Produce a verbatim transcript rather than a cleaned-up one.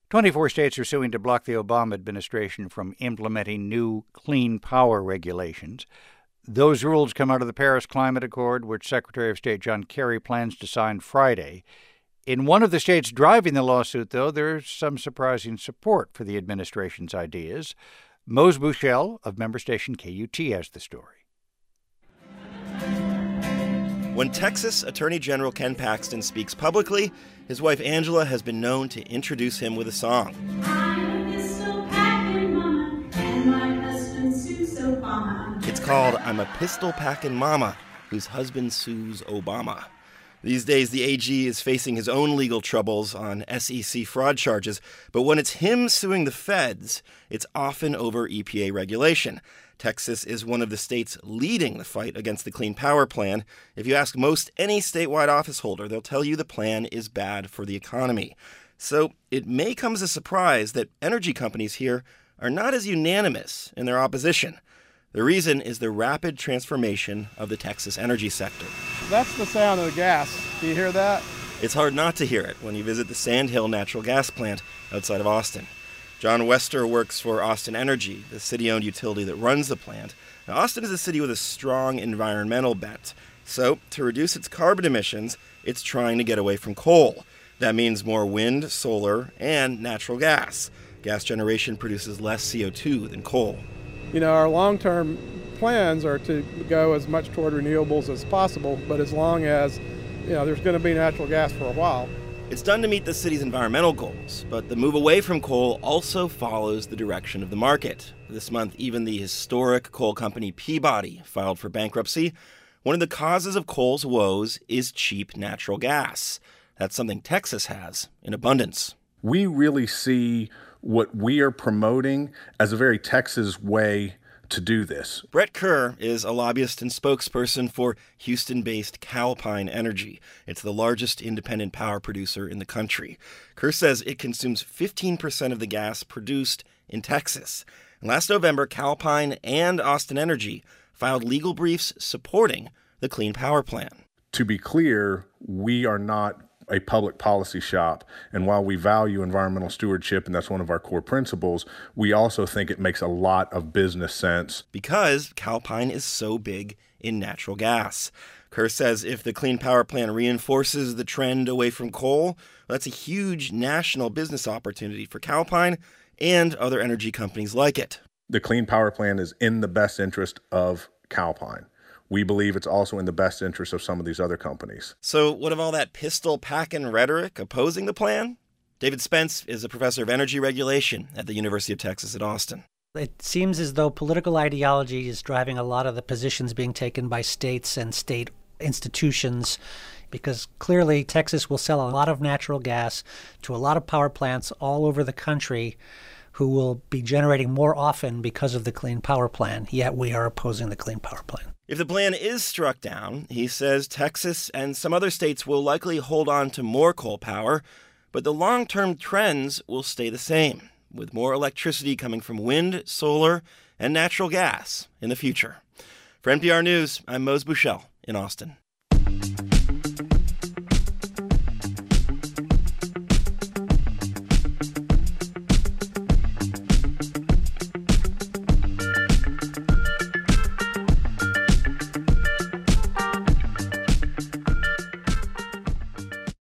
twenty-four states are suing to block the Obama administration from implementing new clean power regulations. Those rules come out of the Paris Climate Accord, which Secretary of State John Kerry plans to sign Friday. In one of the states driving the lawsuit, though, there's some surprising support for the administration's ideas. Mose Buchel of member station K U T has the story. When Texas Attorney General Ken Paxton speaks publicly, his wife Angela has been known to introduce him with a song. I'm a pistol packing mama, and my husband sues Obama. It's called I'm a Pistol Packin' Mama, whose husband sues Obama. These days, the A G is facing his own legal troubles on S E C fraud charges, but when it's him suing the feds, it's often over E P A regulation. Texas is one of the states leading the fight against the Clean Power Plan. If you ask most any statewide office holder, they'll tell you the plan is bad for the economy. So it may come as a surprise that energy companies here are not as unanimous in their opposition. The reason is the rapid transformation of the Texas energy sector. That's the sound of the gas. Do you hear that? It's hard not to hear it when you visit the Sand Hill natural gas plant outside of Austin. John Wester works for Austin Energy, the city-owned utility that runs the plant. Now, Austin is a city with a strong environmental bent. So, to reduce its carbon emissions, it's trying to get away from coal. That means more wind, solar, and natural gas. Gas generation produces less C O two than coal. You know, our long-term plans are to go as much toward renewables as possible, but as long as, you know, there's going to be natural gas for a while. It's done to meet the city's environmental goals, but the move away from coal also follows the direction of the market. This month, even the historic coal company Peabody filed for bankruptcy. One of the causes of coal's woes is cheap natural gas. That's something Texas has in abundance. We really see what we are promoting as a very Texas way to do this. Brett Kerr is a lobbyist and spokesperson for Houston-based Calpine Energy. It's the largest independent power producer in the country. Kerr says it consumes fifteen percent of the gas produced in Texas. And last November, Calpine and Austin Energy filed legal briefs supporting the Clean Power Plan. To be clear, we are not a public policy shop. And while we value environmental stewardship, and that's one of our core principles, we also think it makes a lot of business sense. Because Calpine is so big in natural gas. Kerr says if the Clean Power Plan reinforces the trend away from coal, that's a huge national business opportunity for Calpine and other energy companies like it. The Clean Power Plan is in the best interest of Calpine. We believe it's also in the best interest of some of these other companies. So what of all that pistol-packing rhetoric opposing the plan? David Spence is a professor of energy regulation at the University of Texas at Austin. It seems as though political ideology is driving a lot of the positions being taken by states and state institutions, because clearly Texas will sell a lot of natural gas to a lot of power plants all over the country who will be generating more often because of the Clean Power Plan, yet we are opposing the Clean Power Plan. If the plan is struck down, he says Texas and some other states will likely hold on to more coal power, but the long-term trends will stay the same, with more electricity coming from wind, solar, and natural gas in the future. For N P R News, I'm Mose Buchel in Austin.